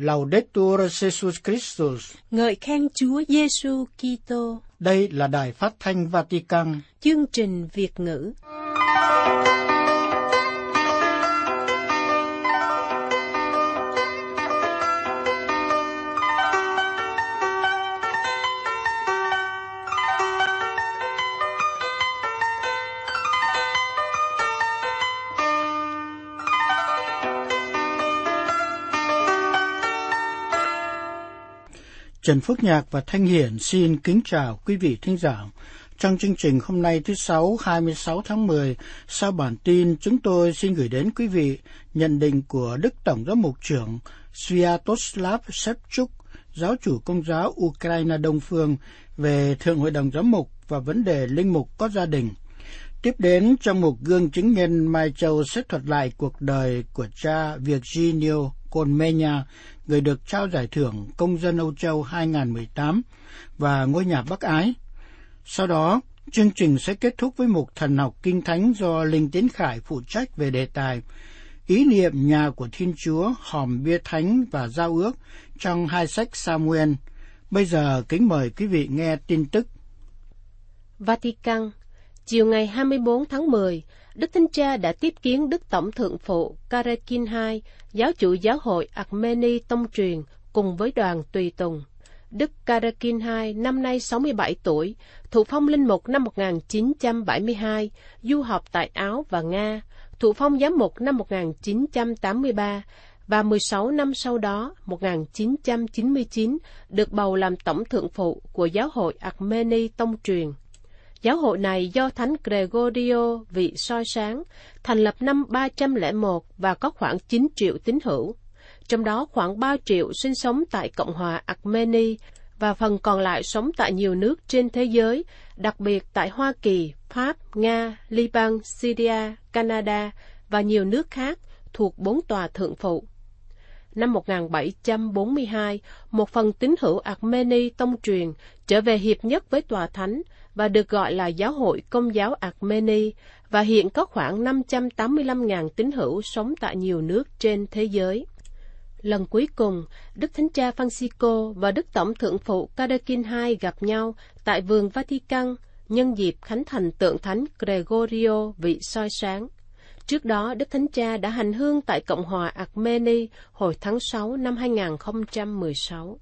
Laudetur Jesus Christus. Ngợi khen Chúa Giêsu Kitô. Đây là Đài Phát thanh Vatican. Chương trình Việt ngữ. Trần Phước Nhạc và Thanh Hiển xin kính chào quý vị thính giả. Trong chương trình hôm nay thứ Sáu 26 tháng 10, sau bản tin chúng tôi xin gửi đến quý vị nhận định của Đức Tổng giám mục trưởng Sviatoslav Shevchuk, giáo chủ Công giáo Ukraine Đông Phương, về Thượng Hội đồng Giám mục và vấn đề linh mục có gia đình. Tiếp đến, trong mục Gương chứng nhân, Mai Châu sẽ thuật lại cuộc đời của cha Virginio Colmeña, người được trao giải thưởng Công dân Âu Châu 2018 và Ngôi nhà Bác Ái. Sau đó, chương trình sẽ kết thúc với mục Thần học Kinh Thánh do Linh Tiến Khải phụ trách về đề tài Ý niệm nhà của Thiên Chúa, hòm bia thánh và giao ước trong hai sách Samuel. Bây giờ kính mời quý vị nghe tin tức. Vatican. Chiều ngày 24 tháng 10, Đức Thánh Cha đã tiếp kiến Đức Tổng Thượng phụ Karekin II, giáo chủ giáo hội Armeni Tông truyền, cùng với đoàn tùy tùng. Đức Karekin II năm nay 67 tuổi, thụ phong linh mục năm 1972, du học tại Áo và Nga, thụ phong giám mục năm 1983, và 16 năm sau đó, 1999, được bầu làm Tổng Thượng phụ của giáo hội Armeni Tông truyền. Giáo hội này do Thánh Gregorio vị soi sáng, thành lập năm 301 và có khoảng 9 triệu tín hữu. Trong đó khoảng 3 triệu sinh sống tại Cộng hòa Armenia và phần còn lại sống tại nhiều nước trên thế giới, đặc biệt tại Hoa Kỳ, Pháp, Nga, Liban, Syria, Canada và nhiều nước khác thuộc 4 tòa thượng phụ. Năm 1742, một phần tín hữu Armeni Tông truyền trở về hiệp nhất với tòa thánh và được gọi là Giáo hội Công giáo Armeni, và hiện có khoảng 585.000 tín hữu sống tại nhiều nước trên thế giới. Lần cuối cùng, Đức Thánh Cha Francisco và Đức Tổng Thượng phụ Karekin II gặp nhau tại vườn Vatican nhân dịp khánh thành tượng Thánh Gregorio vị soi sáng. Trước đó, Đức Thánh Cha đã hành hương tại Cộng hòa Armenia hồi tháng 6 năm 2016.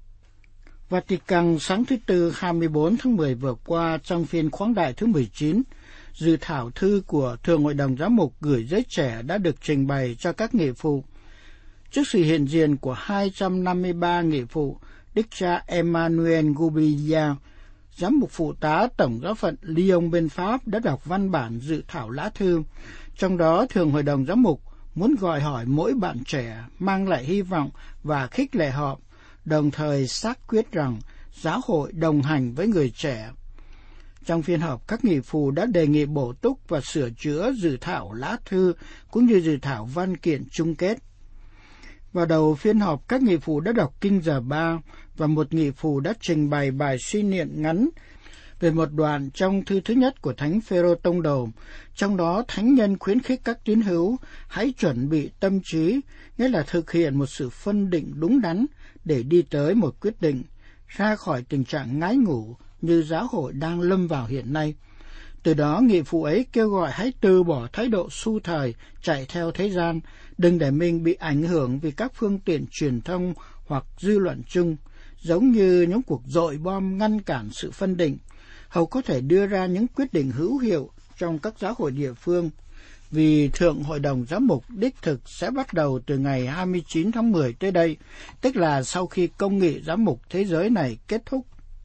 Vatican sáng thứ Tư 24 tháng 10 vừa qua, trong phiên khoáng đại thứ 19, dự thảo thư của Thượng Hội đồng Giám mục gửi giới trẻ đã được trình bày cho các nghị phụ. Trước sự hiện diện của 253 nghị phụ, Đức cha Emmanuel Gubilla, giám mục phụ tá Tổng giáo phận Lyon bên Pháp, đã đọc văn bản dự thảo lá thư. Trong đó, Thượng Hội đồng Giám mục muốn gọi hỏi mỗi bạn trẻ, mang lại hy vọng và khích lệ họ, đồng thời xác quyết rằng giáo hội đồng hành với người trẻ. Trong phiên họp, các nghị phụ đã đề nghị bổ túc và sửa chữa dự thảo lá thư cũng như dự thảo văn kiện chung kết. Vào đầu phiên họp, các nghị phụ đã đọc Kinh Giờ Ba và một nghị phụ đã trình bày bài suy niệm ngắn về một đoạn trong thư thứ nhất của Thánh Phêrô Tông Đồ. Trong đó, thánh nhân khuyến khích các tín hữu hãy chuẩn bị tâm trí, nghĩa là thực hiện một sự phân định đúng đắn để đi tới một quyết định, ra khỏi tình trạng ngái ngủ như giáo hội đang lâm vào hiện nay. Từ đó, nghị phụ ấy kêu gọi hãy từ bỏ thái độ xu thời, chạy theo thế gian, đừng để mình bị ảnh hưởng vì các phương tiện truyền thông hoặc dư luận chung, giống như những cuộc dội bom ngăn cản sự phân định, hầu có thể đưa ra những quyết định hữu hiệu trong các giáo hội địa phương, vì Thượng Hội đồng Giám mục đích thực sẽ bắt đầu từ ngày 29 tháng 10 tới đây, tức là sau khi Công nghị Giám mục Thế giới này kết thúc.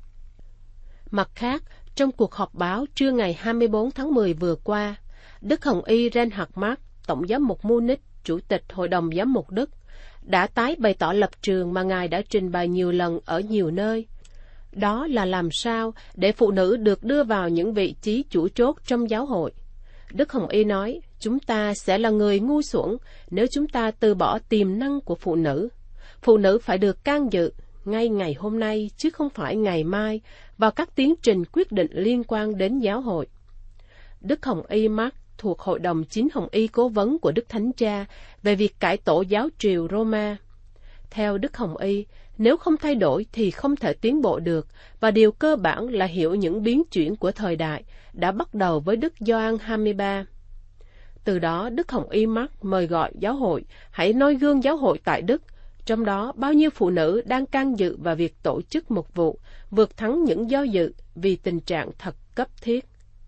Mặt khác, trong cuộc họp báo trưa ngày 24 tháng 10 vừa qua, Đức Hồng Y Reinhard Marx, Tổng giám mục Munich, Chủ tịch Hội đồng Giám mục Đức, đã tái bày tỏ lập trường mà Ngài đã trình bày nhiều lần ở nhiều nơi. Đó là làm sao để phụ nữ được đưa vào những vị trí chủ chốt trong giáo hội. Đức Hồng Y nói, chúng ta sẽ là người ngu xuẩn nếu chúng ta từ bỏ tiềm năng của phụ nữ. Phụ nữ phải được can dự ngay ngày hôm nay chứ không phải ngày mai vào các tiến trình quyết định liên quan đến giáo hội. Đức Hồng Y Marx thuộc Hội đồng Chính Hồng Y Cố vấn của Đức Thánh Cha về việc cải tổ giáo triều Roma. Theo Đức Hồng Y, nếu không thay đổi thì không thể tiến bộ được, và điều cơ bản là hiểu những biến chuyển của thời đại đã bắt đầu với Đức Gioan 23. Từ đó, Đức Hồng Y Mark mời gọi giáo hội hãy noi gương giáo hội tại Đức, trong đó bao nhiêu phụ nữ đang can dự vào việc tổ chức mục vụ, vượt thắng những do dự vì tình trạng thật cấp thiết.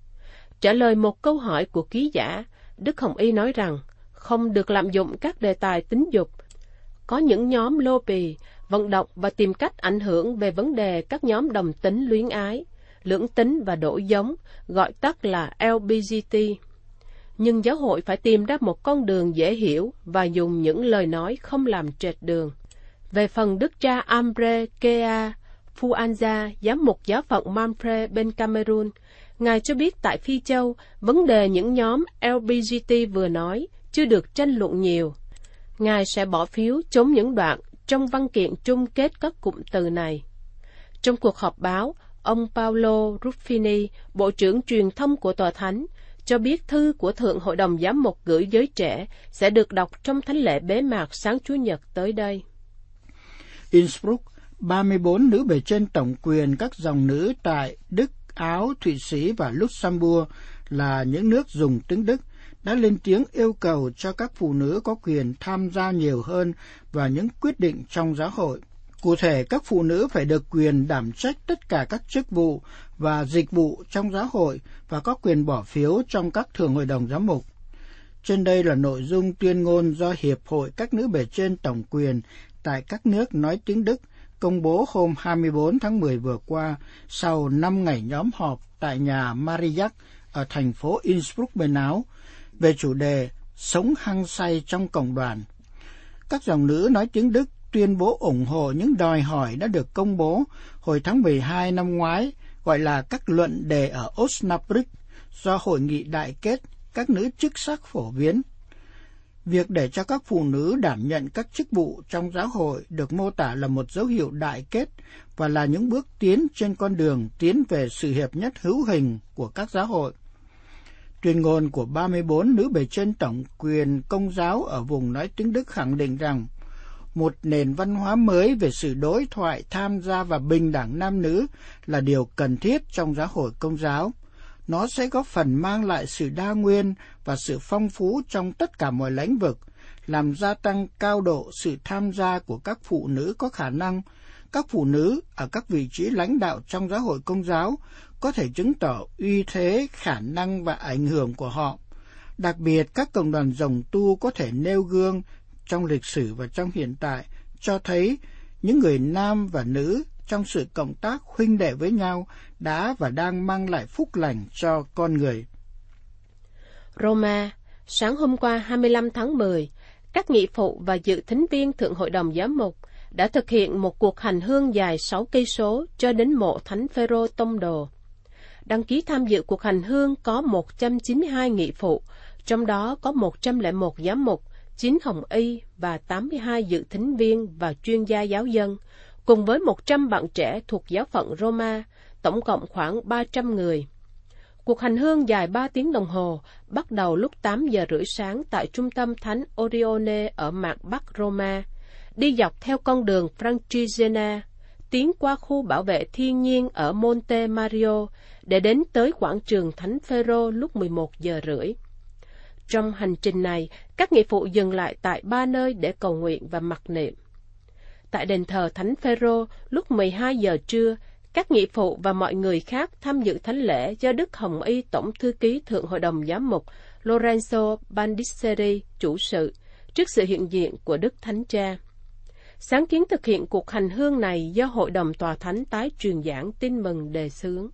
Trả lời một câu hỏi của ký giả, Đức Hồng Y nói rằng không được lạm dụng các đề tài tính dục. Có những nhóm lobby, vận động và tìm cách ảnh hưởng về vấn đề các nhóm đồng tính luyến ái, lưỡng tính và đổi giống, gọi tắt là LGBT. Nhưng giáo hội phải tìm ra một con đường dễ hiểu và dùng những lời nói không làm trệt đường. Về phần Đức cha Ambre Kea Fuanza, giám mục giáo phận Manfre bên Cameroon, Ngài cho biết tại Phi Châu, vấn đề những nhóm LGBT vừa nói chưa được tranh luận nhiều. Ngài sẽ bỏ phiếu chống những đoạn trong văn kiện chung kết các cụm từ này. Trong cuộc họp báo, ông Paolo Ruffini, Bộ trưởng Truyền thông của Tòa Thánh, cho biết thư của Thượng Hội đồng Giám mục gửi giới trẻ sẽ được đọc trong thánh lễ bế mạc sáng Chủ nhật tới đây. Innsbruck, 34 nữ bề trên tổng quyền các dòng nữ tại Đức, Áo, Thụy Sĩ và Luxembourg là những nước dùng tiếng Đức đã lên tiếng yêu cầu cho các phụ nữ có quyền tham gia nhiều hơn vào những quyết định trong giáo hội. Cụ thể, các phụ nữ phải được quyền đảm trách tất cả các chức vụ và dịch vụ trong giáo hội và có quyền bỏ phiếu trong các thường hội đồng giám mục. Trên đây là nội dung tuyên ngôn do Hiệp hội các nữ bề trên tổng quyền tại các nước nói tiếng Đức công bố hôm 24 tháng 10 vừa qua sau 5 ngày nhóm họp tại nhà Mariac ở thành phố Innsbruck bên Áo về chủ đề Sống hăng say trong cộng đoàn. Các dòng nữ nói tiếng Đức tuyên bố ủng hộ những đòi hỏi đã được công bố hồi tháng 12 năm ngoái, gọi là các luận đề ở Osnabrück do Hội nghị đại kết các nữ chức sắc phổ biến. Việc để cho các phụ nữ đảm nhận các chức vụ trong giáo hội được mô tả là một dấu hiệu đại kết và là những bước tiến trên con đường tiến về sự hiệp nhất hữu hình của các giáo hội. Tuyên ngôn của 34 nữ bề trên tổng quyền công giáo ở vùng nói tiếng Đức khẳng định rằng một nền văn hóa mới về sự đối thoại, tham gia và bình đẳng nam nữ là điều cần thiết trong giáo hội công giáo. Nó sẽ góp phần mang lại sự đa nguyên và sự phong phú trong tất cả mọi lĩnh vực, làm gia tăng cao độ sự tham gia của các phụ nữ có khả năng. Các phụ nữ ở các vị trí lãnh đạo trong giáo hội công giáo có thể chứng tỏ uy thế, khả năng và ảnh hưởng của họ. Đặc biệt, các cộng đoàn dòng tu có thể nêu gương trong lịch sử và trong hiện tại, cho thấy những người nam và nữ trong sự cộng tác huynh đệ với nhau đã và đang mang lại phúc lành cho con người. Roma, sáng hôm qua 25 tháng 10, các nghị phụ và dự thính viên Thượng Hội đồng Giám mục đã thực hiện một cuộc hành hương dài 6 cây số cho đến mộ Thánh Phêrô Tông Đồ. Đăng ký tham dự cuộc hành hương có 192 nghị phụ, trong đó có 101 giám mục, 9 hồng y và 82 dự thính viên và chuyên gia giáo dân, cùng với 100 bạn trẻ thuộc giáo phận Roma, tổng cộng khoảng 300 người. Cuộc hành hương dài 3 tiếng đồng hồ, bắt đầu lúc 8 giờ rưỡi sáng tại trung tâm Thánh Orione ở mạn Bắc Roma, đi dọc theo con đường Francigena, tiến qua khu bảo vệ thiên nhiên ở Monte Mario để đến tới quảng trường Thánh Phêrô lúc 11 giờ rưỡi. Trong hành trình này, các nghị phụ dừng lại tại 3 nơi để cầu nguyện và mặc niệm. Tại đền thờ Thánh Phêrô, lúc 12 giờ trưa, các nghị phụ và mọi người khác tham dự thánh lễ do Đức Hồng Y Tổng Thư ký Thượng Hội đồng Giám mục Lorenzo Bandisseri chủ sự, trước sự hiện diện của Đức Thánh Cha. Sáng kiến thực hiện cuộc hành hương này do Hội đồng Tòa Thánh tái truyền giảng tin mừng đề xướng.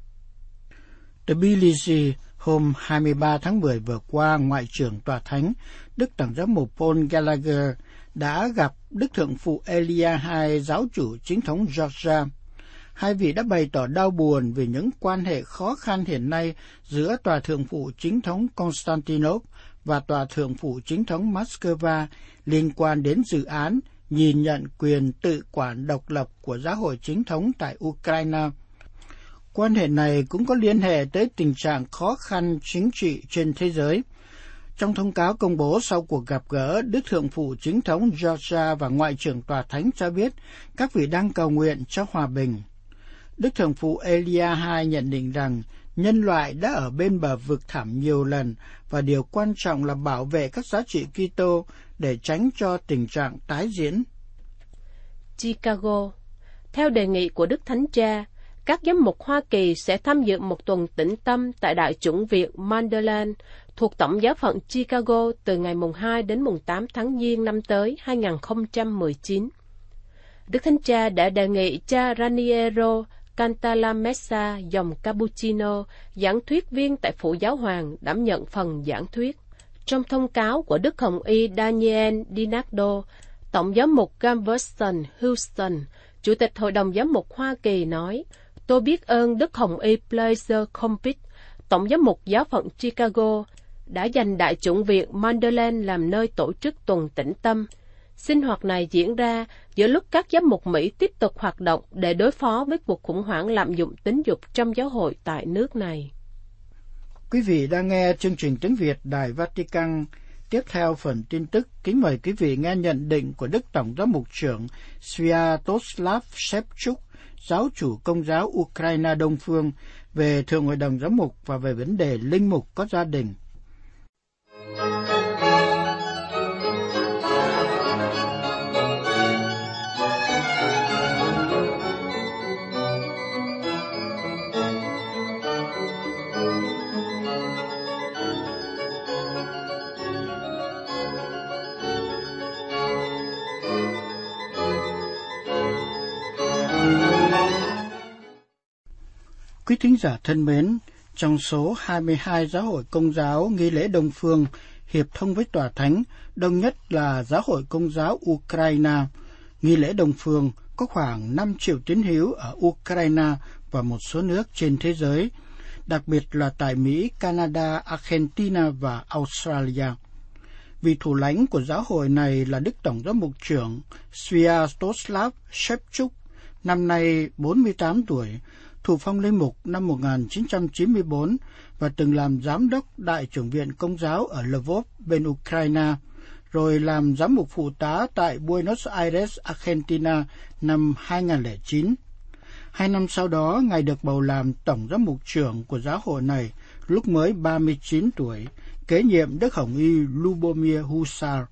Tbilisi, hôm 23 tháng 10 vừa qua, Ngoại trưởng Tòa Thánh, Đức Tổng giám mục Paul Gallagher đã gặp Đức Thượng phụ Elia II, giáo chủ chính thống Georgia. Hai vị đã bày tỏ đau buồn về những quan hệ khó khăn hiện nay giữa Tòa Thượng phụ chính thống Constantinople và Tòa Thượng phụ chính thống Moscow liên quan đến dự án nhìn nhận quyền tự quản độc lập của giáo hội chính thống tại Ukraine. Quan hệ này cũng có liên hệ tới tình trạng khó khăn chính trị trên thế giới. Trong thông cáo công bố sau cuộc gặp gỡ, Đức Thượng phụ Chính thống Georgia và Ngoại trưởng Tòa Thánh cho biết các vị đang cầu nguyện cho hòa bình. Đức Thượng phụ Elia II nhận định rằng nhân loại đã ở bên bờ vực thẳm nhiều lần và điều quan trọng là bảo vệ các giá trị Kitô để tránh cho tình trạng tái diễn. Chicago. Theo đề nghị của Đức Thánh Cha, các giám mục Hoa Kỳ sẽ tham dự một tuần tĩnh tâm tại Đại chủng viện Mandelain thuộc Tổng giáo phận Chicago từ ngày mùng 2 đến mùng 8 tháng Giêng năm tới 2019. Đức Thánh Cha đã đề nghị cha Raniero Cantalamessa dòng Cappuccino, giảng thuyết viên tại Phủ Giáo Hoàng, đảm nhận phần giảng thuyết. Trong thông cáo của Đức Hồng Y Daniel DiNardo, Tổng giám mục Galveston Houston, Chủ tịch Hội đồng Giám mục Hoa Kỳ nói, tôi biết ơn Đức Hồng Y Blazer Compit, Tổng giám mục giáo phận Chicago, đã dành Đại chủng viện Mandelain làm nơi tổ chức tuần tĩnh tâm. Sinh hoạt này diễn ra giữa lúc các giám mục Mỹ tiếp tục hoạt động để đối phó với cuộc khủng hoảng lạm dụng tính dục trong giáo hội tại nước này. Quý vị đang nghe chương trình tiếng Việt Đài Vatican. Tiếp theo phần tin tức, kính mời quý vị nghe nhận định của Đức Tổng giám mục trưởng Sviatoslav Shevchuk, giáo chủ Công giáo Ukraine Đông Phương, về Thượng Hội đồng Giám mục và về vấn đề linh mục có gia đình. Quý thính giả thân mến, trong số 22 giáo hội Công giáo nghi lễ Đông Phương hiệp thông với Tòa Thánh, đông nhất là giáo hội Công giáo Ukraine. Nghi lễ Đông Phương có khoảng 5 triệu tín hữu ở Ukraine và một số nước trên thế giới, đặc biệt là tại Mỹ, Canada, Argentina và Australia. Vị thủ lãnh của giáo hội này là Đức Tổng giám mục trưởng Sviatoslav Shevchuk, năm nay 48 tuổi, thụ phong linh mục năm 1994 và từng làm giám đốc Đại chủng viện Công giáo ở Lvov bên Ukraine, rồi làm giám mục phụ tá tại Buenos Aires, Argentina năm 2009. 2 năm sau đó, Ngài được bầu làm Tổng giám mục trưởng của giáo hội này lúc mới 39 tuổi, kế nhiệm Đức Hồng Y Lubomir Husar.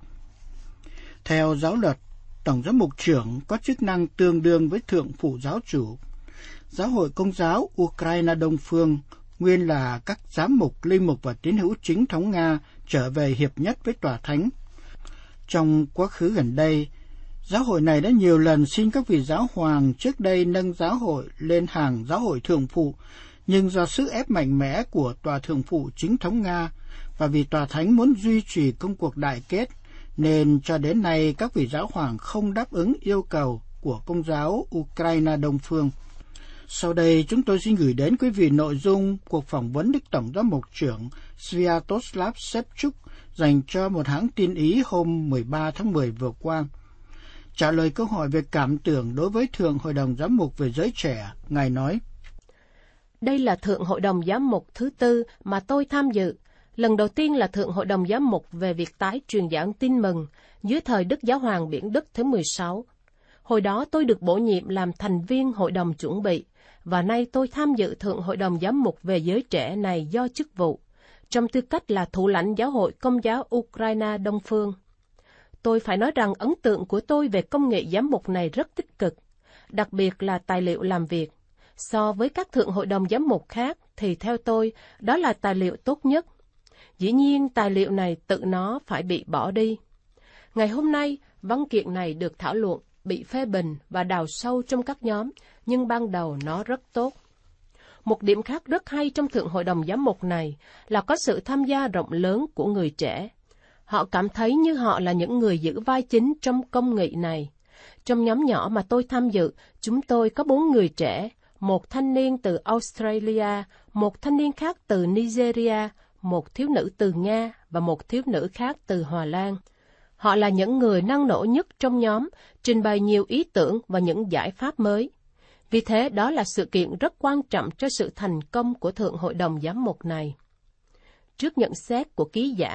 Theo giáo luật, Tổng giám mục trưởng có chức năng tương đương với Thượng phụ giáo chủ. Giáo hội Công giáo Ukraine Đông Phương nguyên là các giám mục, linh mục và tín hữu chính thống Nga trở về hiệp nhất với Tòa Thánh. Trong quá khứ gần đây, giáo hội này đã nhiều lần xin các vị giáo hoàng trước đây nâng giáo hội lên hàng giáo hội thượng phụ, nhưng do sức ép mạnh mẽ của Tòa Thượng phụ chính thống Nga và vì Tòa Thánh muốn duy trì công cuộc đại kết, nên cho đến nay các vị giáo hoàng không đáp ứng yêu cầu của Công giáo Ukraine Đông Phương. Sau đây, chúng tôi xin gửi đến quý vị nội dung cuộc phỏng vấn Đức Tổng giám mục trưởng Sviatoslav Shevchuk dành cho một hãng tin Ý hôm 13 tháng 10 vừa qua. Trả lời câu hỏi về cảm tưởng đối với Thượng Hội đồng Giám mục về giới trẻ, Ngài nói: Đây là Thượng Hội đồng Giám mục thứ tư mà tôi tham dự. Lần đầu tiên là Thượng Hội đồng Giám mục về việc tái truyền giảng tin mừng dưới thời Đức Giáo hoàng Biển Đức thứ 16. Hồi đó tôi được bổ nhiệm làm thành viên Hội đồng chuẩn bị, và nay tôi tham dự Thượng Hội đồng Giám mục về giới trẻ này do chức vụ, trong tư cách là thủ lãnh giáo hội Công giáo Ukraine Đông Phương. Tôi phải nói rằng ấn tượng của tôi về công nghệ giám mục này rất tích cực, đặc biệt là tài liệu làm việc. So với các Thượng Hội đồng Giám mục khác thì theo tôi, đó là tài liệu tốt nhất. Dĩ nhiên, tài liệu này tự nó phải bị bỏ đi. Ngày hôm nay, văn kiện này được thảo luận, bị phê bình và đào sâu trong các nhóm, nhưng ban đầu nó rất tốt. Một điểm khác rất hay trong Thượng Hội đồng Giám mục này là có sự tham gia rộng lớn của người trẻ. Họ cảm thấy như họ là những người giữ vai chính trong công nghị này. Trong nhóm nhỏ mà tôi tham dự, chúng tôi có 4 người trẻ, một thanh niên từ Australia, một thanh niên khác từ Nigeria, một thiếu nữ từ Nga và một thiếu nữ khác từ Hà Lan. Họ là những người năng nổ nhất trong nhóm, trình bày nhiều ý tưởng và những giải pháp mới. Vì thế, đó là sự kiện rất quan trọng cho sự thành công của Thượng Hội đồng Giám mục này. Trước nhận xét của ký giả,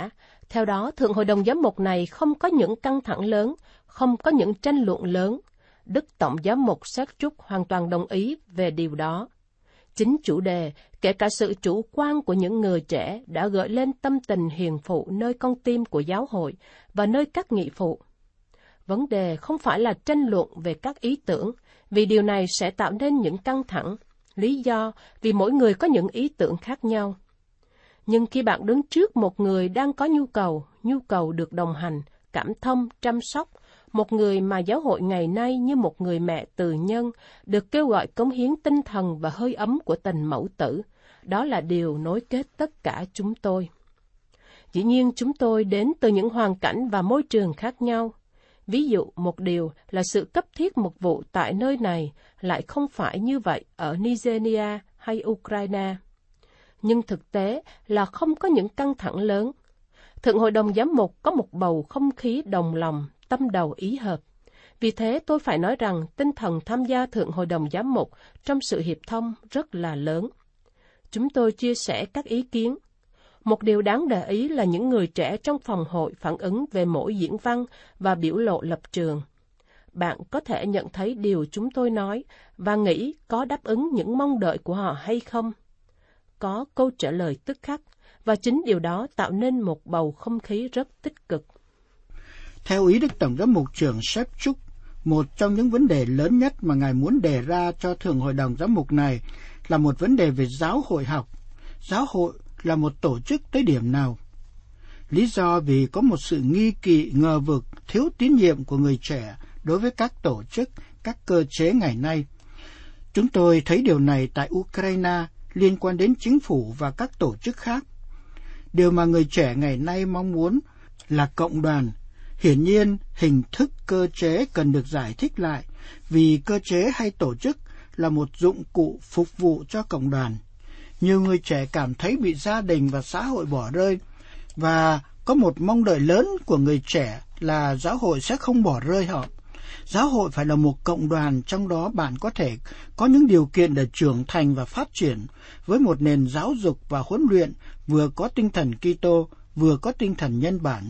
Theo đó, Thượng Hội đồng Giám mục này không có những căng thẳng lớn, không có những tranh luận lớn. Đức Tổng Giám mục Sergiuk hoàn toàn đồng ý về điều đó. Chính chủ đề, kể cả sự chủ quan của những người trẻ đã gợi lên tâm tình hiền phụ nơi con tim của giáo hội và nơi các nghị phụ. Vấn đề không phải là tranh luận về các ý tưởng, vì điều này sẽ tạo nên những căng thẳng. Lý do vì mỗi người có những ý tưởng khác nhau. Nhưng khi bạn đứng trước một người đang có nhu cầu được đồng hành, cảm thông, chăm sóc, một người mà giáo hội ngày nay như một người mẹ từ nhân, được kêu gọi cống hiến tinh thần và hơi ấm của tình mẫu tử, đó là điều nối kết tất cả chúng tôi. Dĩ nhiên chúng tôi đến từ những hoàn cảnh và môi trường khác nhau. Ví dụ, một điều là sự cấp thiết mục vụ tại nơi này lại không phải như vậy ở Nigeria hay Ukraine. Nhưng thực tế là không có những căng thẳng lớn. Thượng Hội đồng Giám mục có một bầu không khí đồng lòng, tâm đầu ý hợp. Vì thế tôi phải nói rằng tinh thần tham gia Thượng Hội đồng Giám mục trong sự hiệp thông rất là lớn. Chúng tôi chia sẻ các ý kiến. Một điều đáng để ý là những người trẻ trong phòng hội phản ứng về mỗi diễn văn và biểu lộ lập trường. Bạn có thể nhận thấy điều chúng tôi nói và nghĩ có đáp ứng những mong đợi của họ hay không. Có câu trả lời tức khắc, và chính điều đó tạo nên một bầu không khí rất tích cực. Theo ý Đức Tổng Giám mục trưởng Sergiuk, một trong những vấn đề lớn nhất mà Ngài muốn đề ra cho Thượng Hội đồng Giám mục này là một vấn đề về giáo hội học. Giáo hội là một tổ chức tới điểm nào? Lý do vì có một sự nghi kỵ, ngờ vực, thiếu tín nhiệm của người trẻ đối với các tổ chức, các cơ chế ngày nay. Chúng tôi thấy điều này tại Ukraine liên quan đến chính phủ và các tổ chức khác. Điều mà người trẻ ngày nay mong muốn là cộng đoàn. Hiển nhiên, hình thức cơ chế cần được giải thích lại, vì cơ chế hay tổ chức là một dụng cụ phục vụ cho cộng đoàn. Nhiều người trẻ cảm thấy bị gia đình và xã hội bỏ rơi, và có một mong đợi lớn của người trẻ là giáo hội sẽ không bỏ rơi họ. Giáo hội phải là một cộng đoàn, trong đó bạn có thể có những điều kiện để trưởng thành và phát triển, với một nền giáo dục và huấn luyện vừa có tinh thần Kitô, vừa có tinh thần nhân bản.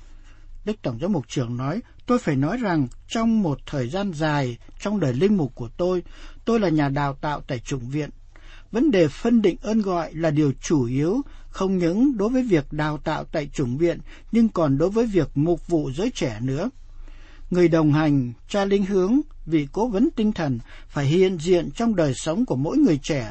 Đức Tổng Giám mục trưởng nói, tôi phải nói rằng trong một thời gian dài trong đời linh mục của tôi là nhà đào tạo tại chủng viện. Vấn đề phân định ơn gọi là điều chủ yếu, không những đối với việc đào tạo tại chủng viện, nhưng còn đối với việc mục vụ giới trẻ nữa. Người đồng hành, cha linh hướng, vị cố vấn tinh thần phải hiện diện trong đời sống của mỗi người trẻ.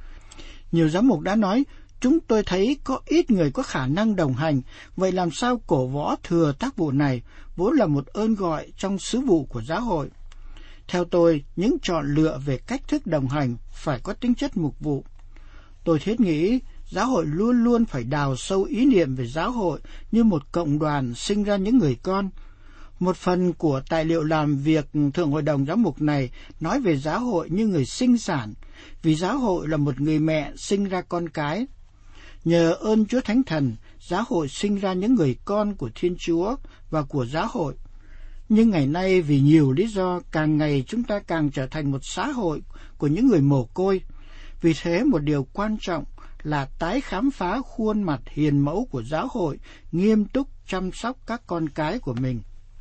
Nhiều giám mục đã nói, chúng tôi thấy có ít người có khả năng đồng hành, vậy làm sao cổ võ thừa tác vụ này, vốn là một ơn gọi trong sứ vụ của giáo hội. Theo tôi, những chọn lựa về cách thức đồng hành phải có tính chất mục vụ. Tôi thiết nghĩ giáo hội luôn luôn phải đào sâu ý niệm về giáo hội như một cộng đoàn sinh ra những người con. Một phần của tài liệu làm việc Thượng Hội đồng Giám mục này nói về giáo hội như người sinh sản, vì giáo hội là một người mẹ sinh ra con cái. Nhờ ơn Chúa Thánh Thần, giáo hội sinh ra những người con của Thiên Chúa và của giáo hội. Nhưng ngày nay vì nhiều lý do, càng ngày chúng ta càng trở thành một xã hội của những người mồ côi. Vì thế một điều quan trọng là tái khám phá khuôn mặt hiền mẫu của giáo hội, nghiêm túc chăm sóc các con cái của mình.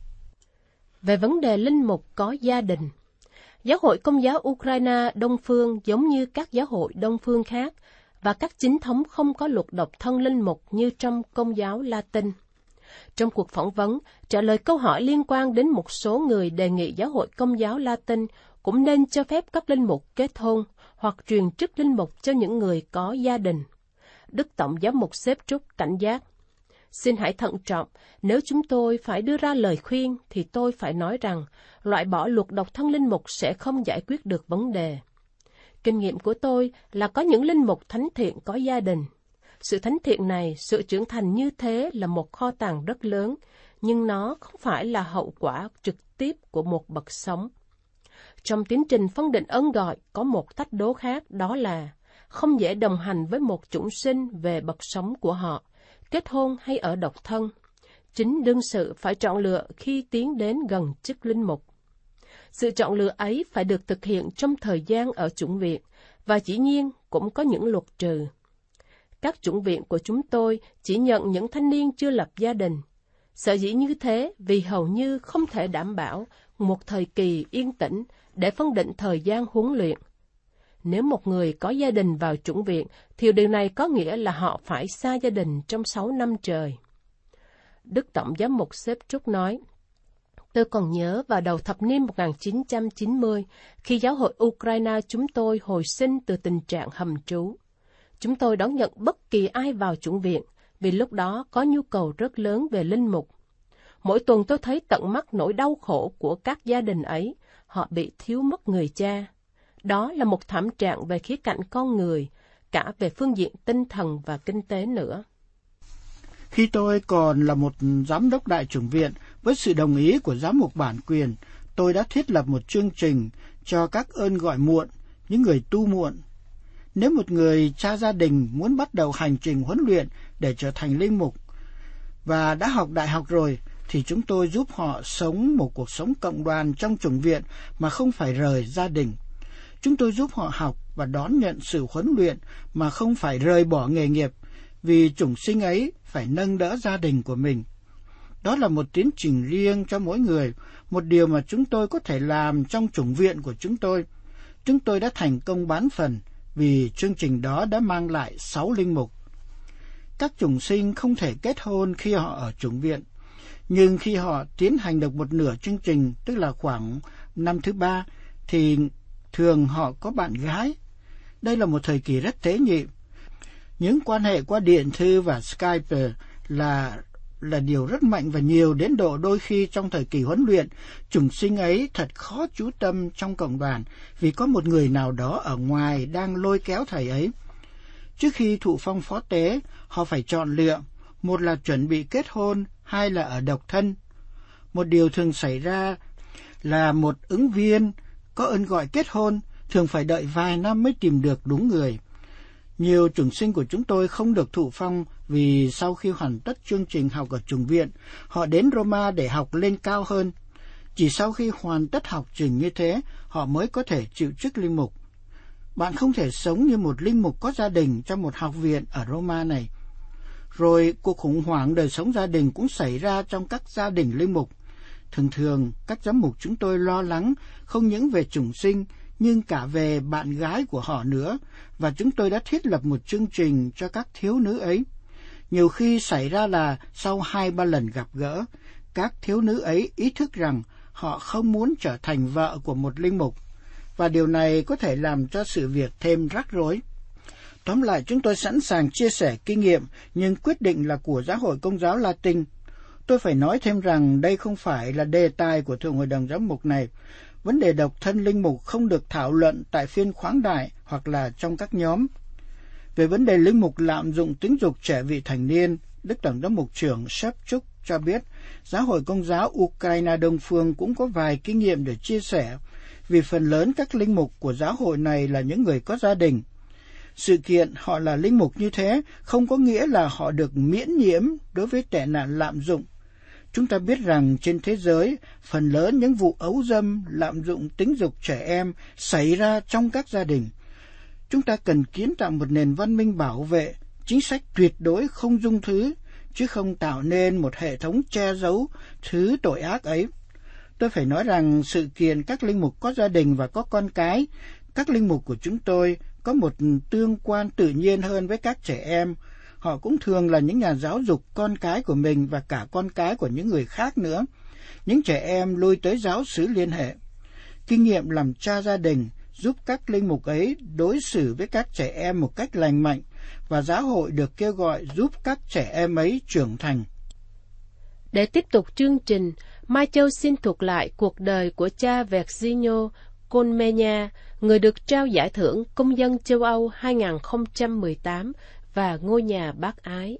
Về vấn đề linh mục có gia đình, Giáo hội Công giáo Ukraine Đông Phương giống như các giáo hội Đông Phương khác, và các chính thống không có luật độc thân linh mục như trong Công giáo Latin. Trong cuộc phỏng vấn, trả lời câu hỏi liên quan đến một số người đề nghị giáo hội Công giáo Latin cũng nên cho phép các linh mục kết hôn hoặc truyền chức linh mục cho những người có gia đình. Đức Tổng Giám mục Sergiuk cảnh giác. Xin hãy thận trọng, nếu chúng tôi phải đưa ra lời khuyên thì tôi phải nói rằng loại bỏ luật độc thân linh mục sẽ không giải quyết được vấn đề. Kinh nghiệm của tôi là có những linh mục thánh thiện có gia đình. Sự thánh thiện này, sự trưởng thành như thế là một kho tàng rất lớn, nhưng nó không phải là hậu quả trực tiếp của một bậc sống. Trong tiến trình phân định ơn gọi có một thách đố khác, đó là không dễ đồng hành với một chủng sinh về bậc sống của họ, kết hôn hay ở độc thân. Chính đương sự phải chọn lựa khi tiến đến gần chức linh mục. Sự chọn lựa ấy phải được thực hiện trong thời gian ở chủng viện, và dĩ nhiên cũng có những luật trừ. các chủng viện của chúng tôi chỉ nhận những thanh niên chưa lập gia đình. Sở dĩ như thế vì hầu như không thể đảm bảo một thời kỳ yên tĩnh để phân định thời gian huấn luyện. Nếu một người có gia đình vào chủng viện, thì điều này có nghĩa là họ phải xa gia đình trong 6 năm trời. Đức Tổng giám mục Shevchuk nói, tôi còn nhớ vào đầu thập niên 1990, khi giáo hội Ukraine chúng tôi hồi sinh từ tình trạng hầm trú. Chúng tôi đón nhận bất kỳ ai vào chủng viện, vì lúc đó có nhu cầu rất lớn về linh mục. Mỗi tuần tôi thấy tận mắt nỗi đau khổ của các gia đình ấy, họ bị thiếu mất người cha. Đó là một thảm trạng về khía cạnh con người, cả về phương diện tinh thần và kinh tế nữa. Khi tôi còn là một giám đốc đại chủng viện, với sự đồng ý của giám mục bản quyền, tôi đã thiết lập một chương trình cho các ơn gọi muộn, những người tu muộn. Nếu một người cha gia đình muốn bắt đầu hành trình huấn luyện để trở thành linh mục và đã học đại học rồi, thì chúng tôi giúp họ sống một cuộc sống cộng đoàn trong chủng viện mà không phải rời gia đình. Chúng tôi giúp họ học và đón nhận sự huấn luyện mà không phải rời bỏ nghề nghiệp, vì chủng sinh ấy phải nâng đỡ gia đình của mình. Đó là một tiến trình riêng cho mỗi người, một điều mà chúng tôi có thể làm trong chủng viện của chúng tôi. Chúng tôi đã thành công bán phần vì chương trình đó đã mang lại 6 linh mục. Các chủng sinh không thể kết hôn khi họ ở chủng viện, nhưng khi họ tiến hành được một nửa chương trình, tức là khoảng năm thứ 3, thì thường họ có bạn gái. Đây là một thời kỳ rất tế nhị. Những quan hệ qua điện thư và Skype là điều rất mạnh và nhiều, đến độ đôi khi trong thời kỳ huấn luyện, chủng sinh ấy thật khó chú tâm trong cộng đoàn vì có một người nào đó ở ngoài đang lôi kéo thầy ấy. Trước khi thụ phong phó tế, họ phải chọn lựa, một là chuẩn bị kết hôn, hai là ở độc thân. Một điều thường xảy ra là một ứng viên có ơn gọi kết hôn thường phải đợi vài năm mới tìm được đúng người. Nhiều chủng sinh của chúng tôi không được thụ phong vì sau khi hoàn tất chương trình học ở chủng viện, họ đến Roma để học lên cao hơn. Chỉ sau khi hoàn tất học trình như thế, họ mới có thể chịu chức linh mục. Bạn không thể sống như một linh mục có gia đình trong một học viện ở Roma này. Rồi cuộc khủng hoảng đời sống gia đình cũng xảy ra trong các gia đình linh mục. Thường các giám mục chúng tôi lo lắng không những về chủng sinh nhưng cả về bạn gái của họ nữa, và chúng tôi đã thiết lập một chương trình cho các thiếu nữ ấy. Nhiều khi xảy ra là sau 2-3 lần gặp gỡ, các thiếu nữ ấy ý thức rằng họ không muốn trở thành vợ của một linh mục, và điều này có thể làm cho sự việc thêm rắc rối. Tóm lại, chúng tôi sẵn sàng chia sẻ kinh nghiệm, nhưng quyết định là của Giáo hội Công giáo Latin. Tôi phải nói thêm rằng đây không phải là đề tài của Thượng Hội đồng Giám mục này. Vấn đề độc thân linh mục không được thảo luận tại phiên khoáng đại hoặc là trong các nhóm. Về vấn đề linh mục lạm dụng tính dục trẻ vị thành niên, Đức Tổng giám mục trưởng Shevchuk cho biết Giáo hội Công giáo Ukraine Đông Phương cũng có vài kinh nghiệm để chia sẻ, vì phần lớn các linh mục của giáo hội này là những người có gia đình. Sự kiện họ là linh mục như thế không có nghĩa là họ được miễn nhiễm đối với tệ nạn lạm dụng. Chúng ta biết rằng trên thế giới, phần lớn những vụ ấu dâm, lạm dụng tính dục trẻ em xảy ra trong các gia đình. Chúng ta cần kiến tạo một nền văn minh bảo vệ, chính sách tuyệt đối không dung thứ, chứ không tạo nên một hệ thống che giấu thứ tội ác ấy. Tôi phải nói rằng sự kiện các linh mục có gia đình và có con cái, các linh mục của chúng tôi có một tương quan tự nhiên hơn với các trẻ em. Họ cũng thường là những nhà giáo dục con cái của mình và cả con cái của những người khác nữa. Những trẻ em lui tới giáo xứ liên hệ. Kinh nghiệm làm cha gia đình giúp các linh mục ấy đối xử với các trẻ em một cách lành mạnh, và giáo hội được kêu gọi giúp các trẻ em ấy trưởng thành. Để tiếp tục chương trình, Mai Châu xin thuật lại cuộc đời của cha Virginio Colmeña, người được trao giải thưởng Công dân châu Âu 2018 và ngôi nhà bác ái.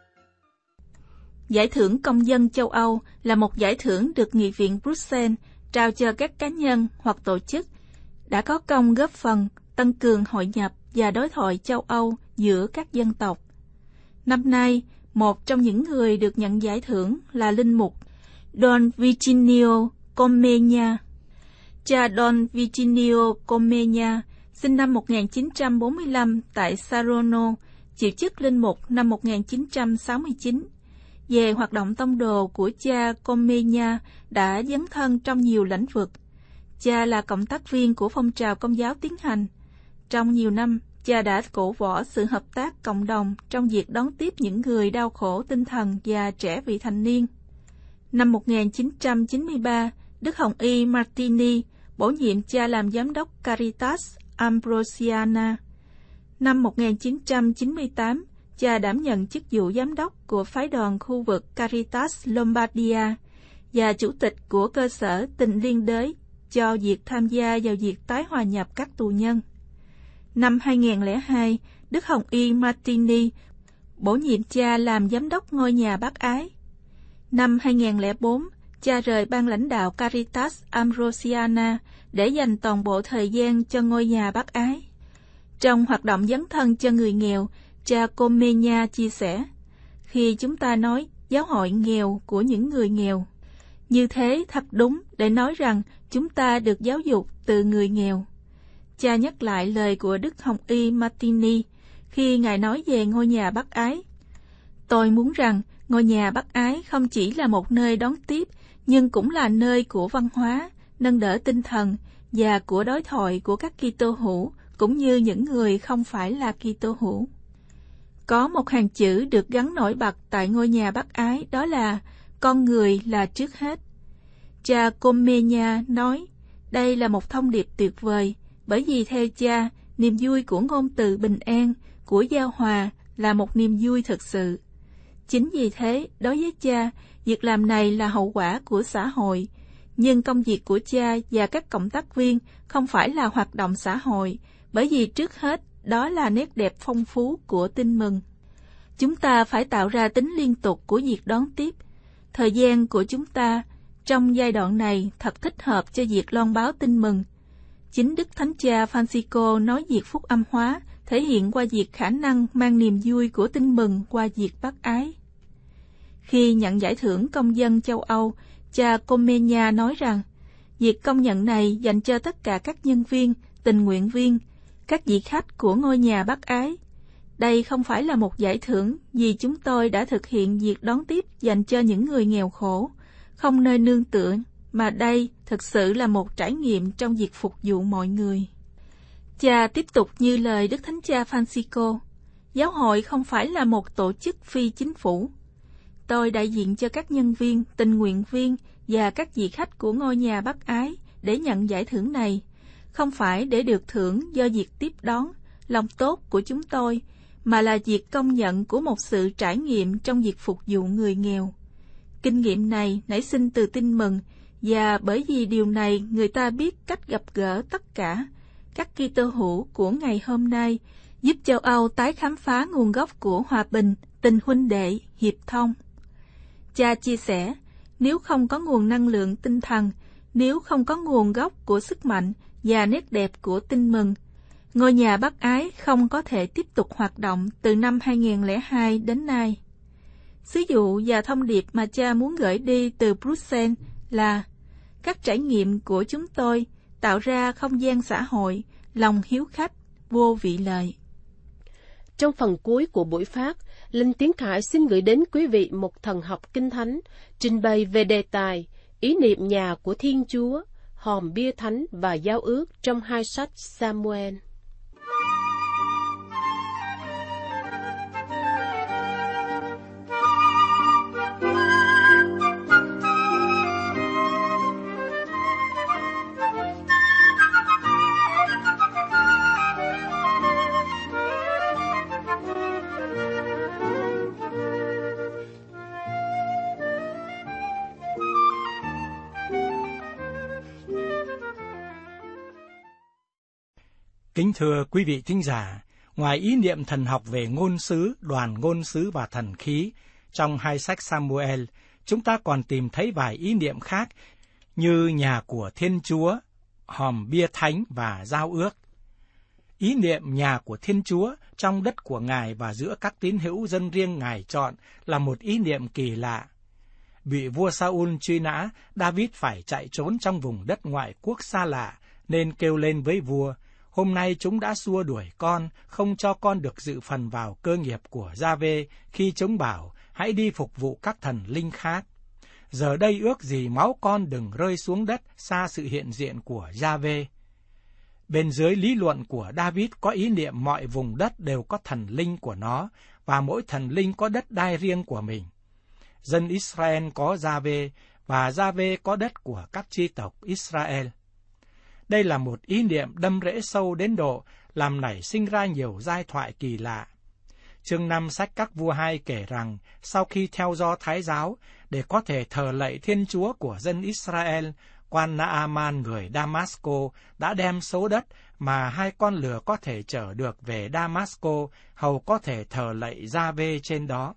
Giải thưởng Công dân châu Âu là một giải thưởng được Nghị viện Bruxelles trao cho các cá nhân hoặc tổ chức đã có công góp phần tăng cường hội nhập và đối thoại châu Âu giữa các dân tộc. Năm nay, một trong những người được nhận giải thưởng là linh mục Don Virginio Comegna. Cha Don Virginio Comegna sinh năm 1945 tại Saronno, chịu chức linh mục năm 1969. Về hoạt động tông đồ của cha Comegna đã dấn thân trong nhiều lĩnh vực. Cha là cộng tác viên của phong trào Công giáo tiến hành. Trong nhiều năm, cha đã cổ võ sự hợp tác cộng đồng trong việc đón tiếp những người đau khổ tinh thần và trẻ vị thành niên. Năm 1993, Đức Hồng Y Martini bổ nhiệm cha làm giám đốc Caritas Ambrosiana. Năm 1998, cha đảm nhận chức vụ giám đốc của phái đoàn khu vực Caritas Lombardia và chủ tịch của cơ sở tình liên đới cho việc tham gia vào việc tái hòa nhập các tù nhân. Năm 2002, Đức Hồng Y Martini bổ nhiệm cha làm giám đốc ngôi nhà bác ái. Năm 2004, cha rời ban lãnh đạo Caritas Ambrosiana để dành toàn bộ thời gian cho ngôi nhà bác ái. Trong hoạt động dấn thân cho người nghèo, cha Comegna chia sẻ, khi chúng ta nói giáo hội nghèo của những người nghèo, như thế thật đúng để nói rằng chúng ta được giáo dục từ người nghèo. Cha nhắc lại lời của Đức Hồng Y Martini khi Ngài nói về ngôi nhà bác ái. Tôi muốn rằng ngôi nhà bác ái không chỉ là một nơi đón tiếp, nhưng cũng là nơi của văn hóa, nâng đỡ tinh thần và của đối thoại của các Kitô hữu cũng như những người không phải là Kitô hữu. Có một hàng chữ được gắn nổi bật tại ngôi nhà bác ái, đó là con người là trước hết. Cha Comegna nói, đây là một thông điệp tuyệt vời, bởi vì theo cha, niềm vui của ngôn từ bình an, của giao hòa là một niềm vui thực sự. Chính vì thế, đối với cha, việc làm này là hậu quả của xã hội, nhưng công việc của cha và các cộng tác viên không phải là hoạt động xã hội, bởi vì trước hết, đó là nét đẹp phong phú của tin mừng. Chúng ta phải tạo ra tính liên tục của việc đón tiếp. Thời gian của chúng ta trong giai đoạn này thật thích hợp cho việc loan báo tin mừng. Chính Đức Thánh Cha Francisco nói việc phúc âm hóa thể hiện qua việc khả năng mang niềm vui của tin mừng qua việc bác ái. Khi nhận giải thưởng công dân châu Âu, cha Comegna nói rằng, việc công nhận này dành cho tất cả các nhân viên, tình nguyện viên, các vị khách của ngôi nhà bác ái. Đây không phải là một giải thưởng vì chúng tôi đã thực hiện việc đón tiếp dành cho những người nghèo khổ, không nơi nương tựa, mà đây thực sự là một trải nghiệm trong việc phục vụ mọi người. Cha tiếp tục như lời Đức Thánh Cha Francisco, giáo hội không phải là một tổ chức phi chính phủ. Tôi đại diện cho các nhân viên, tình nguyện viên và các vị khách của ngôi nhà bác ái để nhận giải thưởng này, không phải để được thưởng do việc tiếp đón, lòng tốt của chúng tôi, mà là việc công nhận của một sự trải nghiệm trong việc phục vụ người nghèo. Kinh nghiệm này nảy sinh từ tin mừng, và bởi vì điều này người ta biết cách gặp gỡ tất cả các Kitô hữu của ngày hôm nay, giúp châu Âu tái khám phá nguồn gốc của hòa bình, tình huynh đệ, hiệp thông. Cha chia sẻ, nếu không có nguồn năng lượng tinh thần, nếu không có nguồn gốc của sức mạnh và nét đẹp của tin mừng, ngôi nhà bác ái không có thể tiếp tục hoạt động từ năm 2002 đến nay. Sứ vụ và thông điệp mà cha muốn gửi đi từ Bruxelles là các trải nghiệm của chúng tôi tạo ra không gian xã hội, lòng hiếu khách, vô vị lợi. Trong phần cuối của buổi phát, Linh Tiến Khải xin gửi đến quý vị một thần học kinh thánh trình bày về đề tài ý niệm nhà của Thiên Chúa, hòm bia thánh và giao ước trong hai sách Samuel. Kính thưa quý vị thính giả, ngoài ý niệm thần học về ngôn sứ, đoàn ngôn sứ và thần khí, trong hai sách Samuel, chúng ta còn tìm thấy vài ý niệm khác như nhà của Thiên Chúa, hòm bia thánh và giao ước. Ý niệm nhà của Thiên Chúa trong đất của Ngài và giữa các tín hữu dân riêng Ngài chọn là một ý niệm kỳ lạ. Bị vua Sa-ul truy nã, David phải chạy trốn trong vùng đất ngoại quốc xa lạ, nên kêu lên với vua: hôm nay chúng đã xua đuổi con, không cho con được dự phần vào cơ nghiệp của Gia-vê, khi chúng bảo hãy đi phục vụ các thần linh khác. Giờ đây ước gì máu con đừng rơi xuống đất xa sự hiện diện của Gia-vê. Bên dưới lý luận của David có ý niệm mọi vùng đất đều có thần linh của nó, và mỗi thần linh có đất đai riêng của mình. Dân Israel có Gia-vê, và Gia-vê có đất của các chi tộc Israel. Đây là một ý niệm đâm rễ sâu đến độ làm nảy sinh ra nhiều giai thoại kỳ lạ. Chương 5 sách Các Vua 2 kể rằng, sau khi theo Do Thái giáo, để có thể thờ lạy Thiên Chúa của dân Israel, quan Naaman người Damasco đã đem số đất mà 2 con lừa có thể chở được về Damasco, hầu có thể thờ lạy Gia-vê trên đó.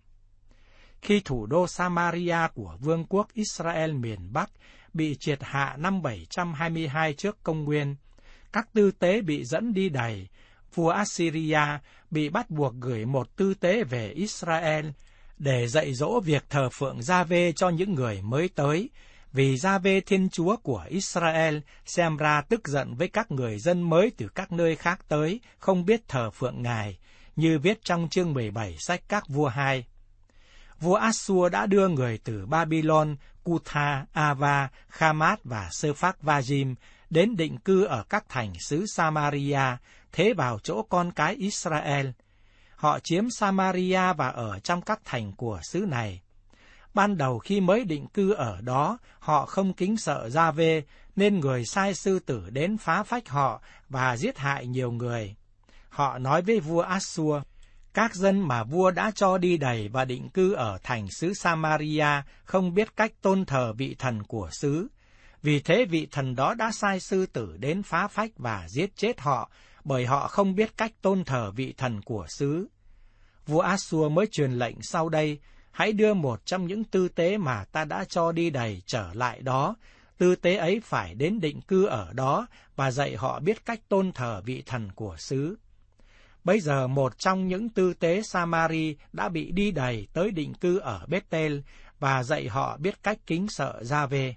Khi thủ đô Samaria của Vương quốc Israel miền Bắc bị triệt hạ năm 722 trước công nguyên, các tư tế bị dẫn đi đày, vua Assyria bị bắt buộc gửi một tư tế về Israel để dạy dỗ việc thờ phượng Gia-vê cho những người mới tới, vì Gia-vê Thiên Chúa của Israel xem ra tức giận với các người dân mới từ các nơi khác tới, không biết thờ phượng Ngài, như viết trong chương 17 sách Các Vua 2. Vua Assur đã đưa người từ Babylon, Cutha, Ava, Khamat và Sephak-vajim đến định cư ở các thành xứ Samaria, thế vào chỗ con cái Israel. Họ chiếm Samaria và ở trong các thành của xứ này. Ban đầu khi mới định cư ở đó, họ không kính sợ Gia-vê, nên người sai sư tử đến phá phách họ và giết hại nhiều người. Họ nói với vua Assur: các dân mà vua đã cho đi đày và định cư ở thành xứ Samaria không biết cách tôn thờ vị thần của xứ. Vì thế vị thần đó đã sai sư tử đến phá phách và giết chết họ, bởi họ không biết cách tôn thờ vị thần của xứ. Vua Assur mới truyền lệnh sau đây: hãy đưa một trong những tư tế mà ta đã cho đi đày trở lại đó. Tư tế ấy phải đến định cư ở đó và dạy họ biết cách tôn thờ vị thần của xứ. Bây giờ một trong những tư tế Samari đã bị đi đày tới định cư ở Bethel và dạy họ biết cách kính sợ Gia-vê.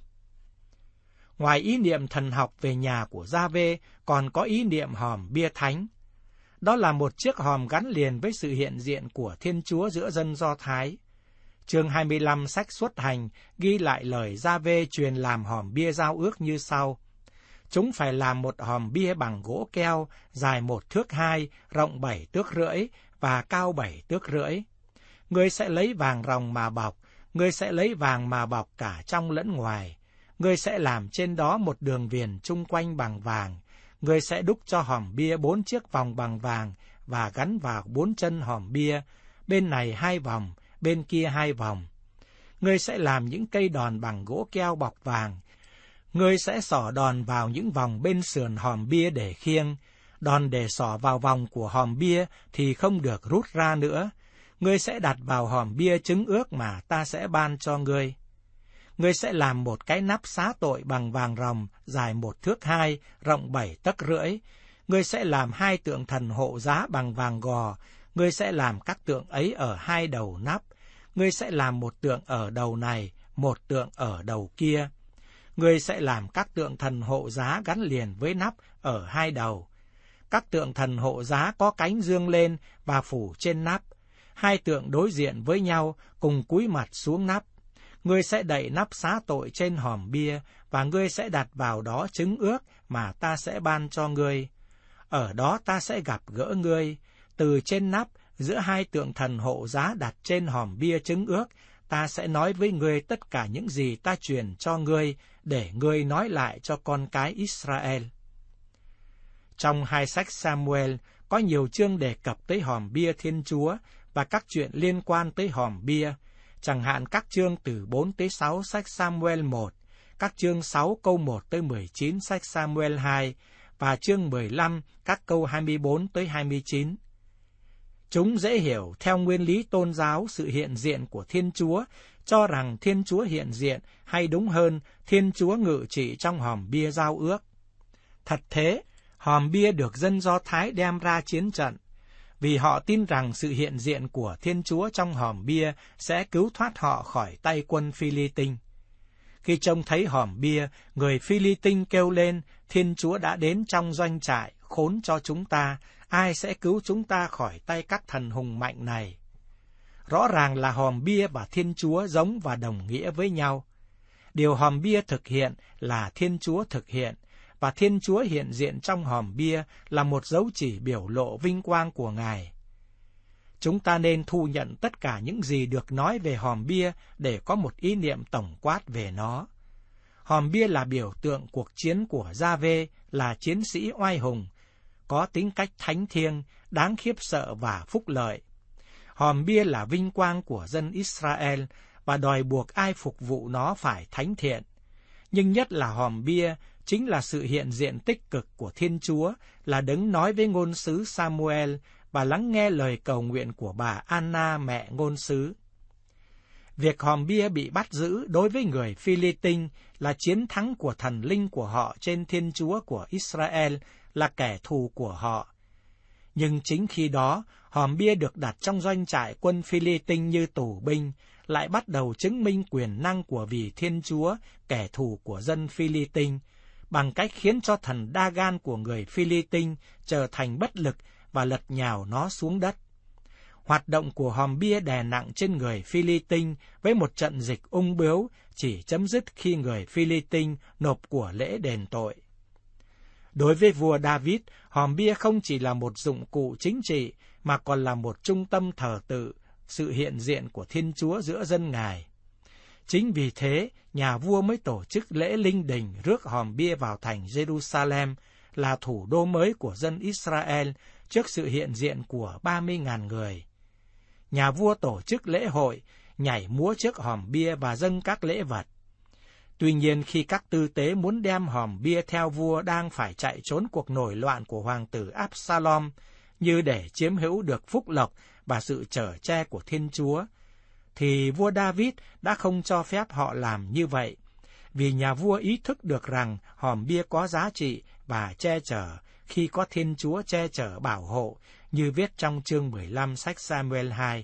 Ngoài ý niệm thần học về nhà của Gia-vê, còn có ý niệm hòm bia thánh. Đó là một chiếc hòm gắn liền với sự hiện diện của Thiên Chúa giữa dân Do Thái. Chương 25 sách Xuất Hành ghi lại lời Gia-vê truyền làm hòm bia giao ước như sau: chúng phải làm một hòm bia bằng gỗ keo, dài 1 thước 2, rộng 7 thước rưỡi và cao 7 thước rưỡi. Ngươi sẽ lấy vàng ròng mà bọc, ngươi sẽ lấy vàng mà bọc cả trong lẫn ngoài. Ngươi sẽ làm trên đó một đường viền chung quanh bằng vàng. Ngươi sẽ đúc cho hòm bia 4 chiếc vòng bằng vàng và gắn vào 4 chân hòm bia, bên này 2 vòng, bên kia 2 vòng. Ngươi sẽ làm những cây đòn bằng gỗ keo bọc vàng. Ngươi sẽ xỏ đòn vào những vòng bên sườn hòm bia để khiêng. Đòn để xỏ vào vòng của hòm bia thì không được rút ra nữa. Ngươi sẽ đặt vào hòm bia chứng ước mà ta sẽ ban cho ngươi. Ngươi sẽ làm một cái nắp xá tội bằng vàng ròng, dài 1 thước 2, rộng 7 tấc rưỡi. Ngươi sẽ làm 2 tượng thần hộ giá bằng vàng gò. Ngươi sẽ làm các tượng ấy ở 2 đầu nắp. Ngươi sẽ làm một tượng ở đầu này, một tượng ở đầu kia. Ngươi sẽ làm các tượng thần hộ giá gắn liền với nắp ở 2 đầu. Các tượng thần hộ giá có cánh dương lên và phủ trên nắp. 2 tượng đối diện với nhau, cùng cúi mặt xuống nắp. Ngươi sẽ đậy nắp xá tội trên hòm bia, và ngươi sẽ đặt vào đó chứng ước mà ta sẽ ban cho ngươi. Ở đó ta sẽ gặp gỡ ngươi. Từ trên nắp, giữa 2 tượng thần hộ giá đặt trên hòm bia chứng ước, ta sẽ nói với ngươi tất cả những gì ta truyền cho ngươi, để ngươi nói lại cho con cái Israel. Trong 2 sách Samuel, có nhiều chương đề cập tới hòm bia Thiên Chúa và các chuyện liên quan tới hòm bia, chẳng hạn các chương từ 4 tới 6 sách Samuel 1, các chương 6 câu 1 tới 19 sách Samuel 2 và chương 15 các câu 24 tới 29. Chúng dễ hiểu theo nguyên lý tôn giáo sự hiện diện của Thiên Chúa, cho rằng Thiên Chúa hiện diện, hay đúng hơn, Thiên Chúa ngự trị trong hòm bia giao ước. Thật thế, hòm bia được dân Do Thái đem ra chiến trận, vì họ tin rằng sự hiện diện của Thiên Chúa trong hòm bia sẽ cứu thoát họ khỏi tay quân Phi-li-tinh. Khi trông thấy hòm bia, người Phi-li-tinh kêu lên, Thiên Chúa đã đến trong doanh trại, khốn cho chúng ta, ai sẽ cứu chúng ta khỏi tay các thần hùng mạnh này? Rõ ràng là hòm bia và Thiên Chúa giống và đồng nghĩa với nhau. Điều hòm bia thực hiện là Thiên Chúa thực hiện, và Thiên Chúa hiện diện trong hòm bia là một dấu chỉ biểu lộ vinh quang của Ngài. Chúng ta nên thu nhận tất cả những gì được nói về hòm bia để có một ý niệm tổng quát về nó. Hòm bia là biểu tượng cuộc chiến của Gia-vê, là chiến sĩ oai hùng, có tính cách thánh thiêng, đáng khiếp sợ và phúc lợi. Hòm bia là vinh quang của dân Israel và đòi buộc ai phục vụ nó phải thánh thiện. Nhưng nhất là hòm bia chính là sự hiện diện tích cực của Thiên Chúa, là đấng nói với ngôn sứ Samuel và lắng nghe lời cầu nguyện của bà Anna, mẹ ngôn sứ. Việc hòm bia bị bắt giữ đối với người Phi-li-tinh là chiến thắng của thần linh của họ trên Thiên Chúa của Israel, là kẻ thù của họ. Nhưng chính khi đó, hòm bia được đặt trong doanh trại quân Phi-li-tinh như tù binh, lại bắt đầu chứng minh quyền năng của vị Thiên Chúa, kẻ thù của dân Phi-li-tinh, bằng cách khiến cho thần Dagan của người Phi-li-tinh trở thành bất lực và lật nhào nó xuống đất. Hoạt động của hòm bia đè nặng trên người Phi-li-tinh với một trận dịch ung bướu chỉ chấm dứt khi người Phi-li-tinh nộp của lễ đền tội. Đối với vua David, hòm bia không chỉ là một dụng cụ chính trị, mà còn là một trung tâm thờ tự, sự hiện diện của Thiên Chúa giữa dân Ngài. Chính vì thế, nhà vua mới tổ chức lễ linh đình rước hòm bia vào thành Jerusalem, là thủ đô mới của dân Israel, trước sự hiện diện của 30.000 người. Nhà vua tổ chức lễ hội, nhảy múa trước hòm bia và dâng các lễ vật. Tuy nhiên, khi các tư tế muốn đem hòm bia theo vua đang phải chạy trốn cuộc nổi loạn của hoàng tử Absalom, như để chiếm hữu được phúc lộc và sự chở che của Thiên Chúa, thì vua David đã không cho phép họ làm như vậy, vì nhà vua ý thức được rằng hòm bia có giá trị và che chở khi có Thiên Chúa che chở bảo hộ, như viết trong chương 15 sách Samuel 2.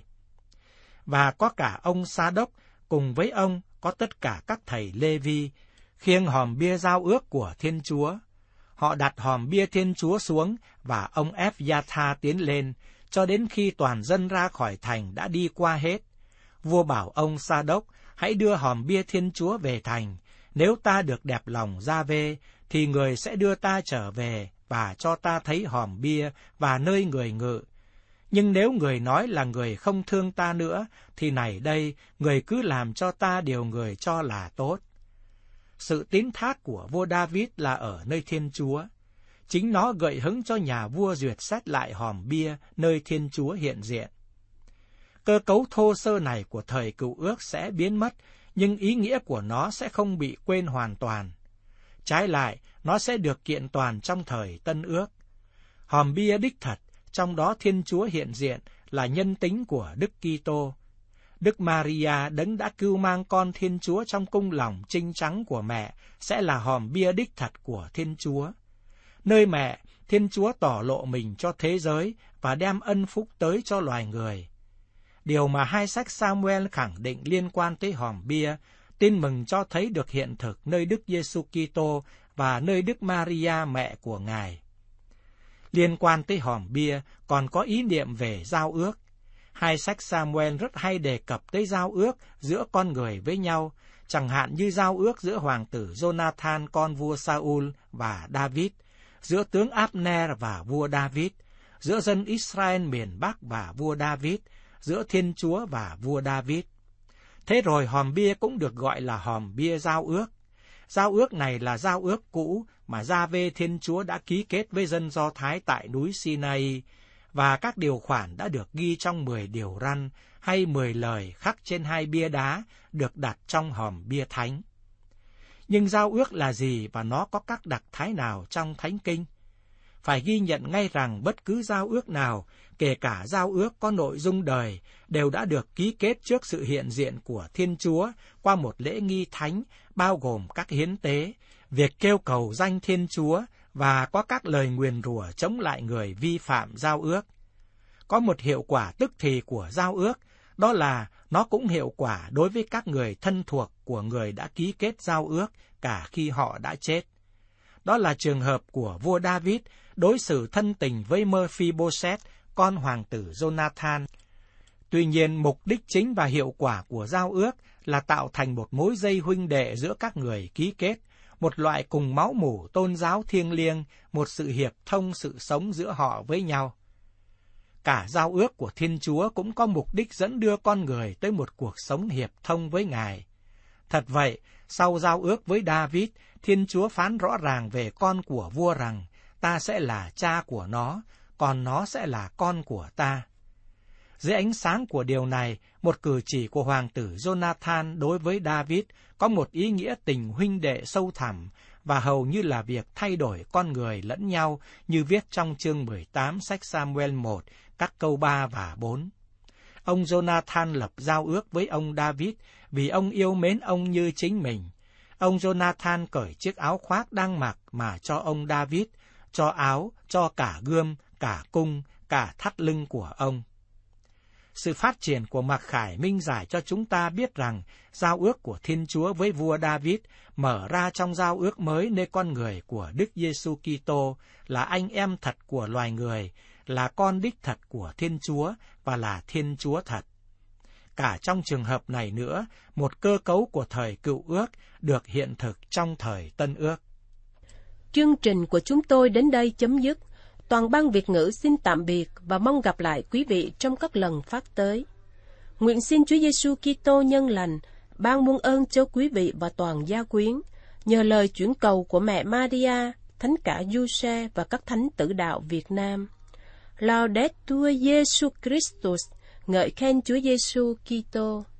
Và có cả ông Sa-đốc, cùng với ông có tất cả các thầy Lê-vi, khiêng hòm bia giao ước của Thiên Chúa. Họ đặt hòm bia Thiên Chúa xuống, và ông Eph-gia-tha tiến lên, cho đến khi toàn dân ra khỏi thành đã đi qua hết. Vua bảo ông Sa-đốc, hãy đưa hòm bia Thiên Chúa về thành. Nếu ta được đẹp lòng Gia-vê, thì người sẽ đưa ta trở về và cho ta thấy hòm bia và nơi người ngự. Nhưng nếu người nói là người không thương ta nữa, thì này đây, người cứ làm cho ta điều người cho là tốt. Sự tín thác của vua David là ở nơi Thiên Chúa. Chính nó gợi hứng cho nhà vua duyệt xét lại hòm bia nơi Thiên Chúa hiện diện. Cơ cấu thô sơ này của thời Cựu Ước sẽ biến mất, nhưng ý nghĩa của nó sẽ không bị quên hoàn toàn. Trái lại, nó sẽ được kiện toàn trong thời Tân Ước. Hòm bia đích thật, trong đó Thiên Chúa hiện diện, là nhân tính của Đức Kitô. Đức Maria, đấng đã cưu mang con Thiên Chúa trong cung lòng trinh trắng của mẹ, sẽ là hòm bia đích thật của Thiên Chúa. Nơi mẹ, Thiên Chúa tỏ lộ mình cho thế giới và đem ân phúc tới cho loài người. Điều mà hai sách Samuel khẳng định liên quan tới hòm bia, tin mừng cho thấy được hiện thực nơi Đức Giêsu Kitô và nơi Đức Maria mẹ của Ngài. Liên quan tới hòm bia còn có ý niệm về giao ước. Hai sách Samuel rất hay đề cập tới giao ước giữa con người với nhau, chẳng hạn như giao ước giữa hoàng tử Jonathan con vua Saul và David, giữa tướng Abner và vua David, giữa dân Israel miền Bắc và vua David, giữa Thiên Chúa và vua David. Thế rồi hòm bia cũng được gọi là hòm bia giao ước. Giao ước này là giao ước cũ mà Gia-vê Thiên Chúa đã ký kết với dân Do Thái tại núi Sinai, và các điều khoản đã được ghi trong 10 điều răn hay 10 lời khắc trên 2 bia đá được đặt trong hòm bia thánh. Nhưng giao ước là gì và nó có các đặc thái nào trong Thánh Kinh? phải ghi nhận ngay rằng bất cứ giao ước nào, kể cả giao ước có nội dung đời, đều đã được ký kết trước sự hiện diện của Thiên Chúa qua một lễ nghi thánh bao gồm các hiến tế, việc kêu cầu danh Thiên Chúa và có các lời nguyền rủa chống lại người vi phạm giao ước. Có một hiệu quả tức thì của giao ước, đó là nó cũng hiệu quả đối với các người thân thuộc của người đã ký kết giao ước cả khi họ đã chết. Đó là trường hợp của vua David đối xử thân tình với Mephibosheth, con hoàng tử Jonathan. Tuy nhiên, mục đích chính và hiệu quả của giao ước là tạo thành một mối dây huynh đệ giữa các người ký kết, một loại cùng máu mủ tôn giáo thiêng liêng, một sự hiệp thông sự sống giữa họ với nhau. Cả giao ước của Thiên Chúa cũng có mục đích dẫn đưa con người tới một cuộc sống hiệp thông với Ngài. Thật vậy, sau giao ước với David, Thiên Chúa phán rõ ràng về con của vua rằng, ta sẽ là cha của nó, còn nó sẽ là con của ta. Dưới ánh sáng của điều này, một cử chỉ của hoàng tử Jonathan đối với David có một ý nghĩa tình huynh đệ sâu thẳm và hầu như là việc thay đổi con người lẫn nhau như viết trong chương 18 sách Samuel 1, các câu 3 và 4. Ông Jonathan lập giao ước với ông David vì ông yêu mến ông như chính mình. Ông Jonathan cởi chiếc áo khoác đang mặc mà cho ông David, cho áo, cho cả gươm, cả cung, cả thắt lưng của ông. Sự phát triển của mặc khải minh giải cho chúng ta biết rằng giao ước của Thiên Chúa với vua David mở ra trong giao ước mới nơi con người của Đức Giêsu Kitô là anh em thật của loài người, là con đích thật của Thiên Chúa và là Thiên Chúa thật. Cả trong trường hợp này nữa, một cơ cấu của thời Cựu Ước được hiện thực trong thời Tân Ước. Chương trình của chúng tôi đến đây chấm dứt. Toàn ban Việt ngữ xin tạm biệt và mong gặp lại quý vị trong các lần phát tới. Nguyện xin Chúa Giêsu Kitô nhân lành ban muôn ơn cho quý vị và toàn gia quyến, nhờ lời chuyển cầu của mẹ Maria, Thánh cả Giuse và các thánh tử đạo Việt Nam. Laudetur Jesus Christus, ngợi khen Chúa Giêsu Kitô.